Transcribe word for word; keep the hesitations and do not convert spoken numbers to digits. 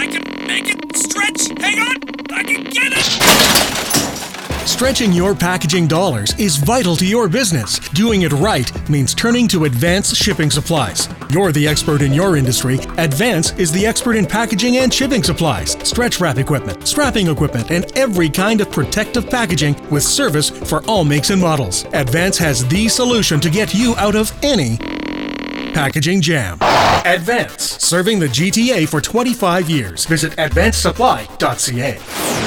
I can make it stretch. Hang on. I can get it. Stretching your packaging dollars is vital to your business. Doing it right means turning to Advance Shipping Supplies. You're the expert in your industry. Advance is the expert in packaging and shipping supplies, stretch wrap equipment, strapping equipment, and every kind of protective packaging with service for all makes and models. Advance has the solution to get you out of any packaging jam. Advance, serving the G T A for twenty-five years. Visit advance supply dot c a.